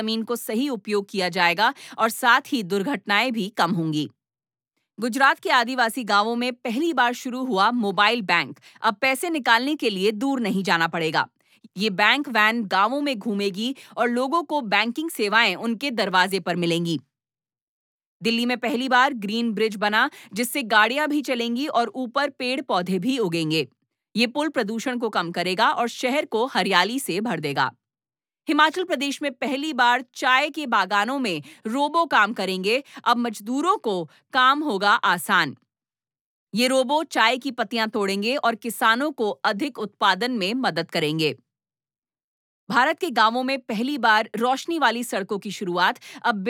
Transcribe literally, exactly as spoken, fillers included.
जमीन को सही उपयोग किया जाएगा और साथ ही दुर्घटनाएं भी कम होंगी। गुजरात के आदिवासी गांवों में पहली बार शुरू हुआ मोबाइल बैंक। अब पैसे निकालने के लिए दूर नहीं जाना पड़ेगा। ये बैंक वैन गांवों में घूमेगी और लोगों को बैंकिंग सेवाएं उनके दरवाजे पर मिलेंगी। दिल्ली में पहली बार ग्रीन ब्रिज बना, जिससे गाड़ियां भी चलेंगी और ऊपर पेड़ पौधे भी उगेंगे। ये पुल प्रदूषण को कम करेगा और शहर को हरियाली से भर देगा। हिमाचल प्रदेश में पहली बार चाय के बागानों में रोबो काम करेंगे। अब मजदूरों को काम होगा आसान। ये रोबो चाय की पत्तियां तोड़ेंगे और किसानों को अधिक उत्पादन में मदद करेंगे। भारत के गांवों में पहली बार रोशनी वाली सड़कों की शुरुआत। अब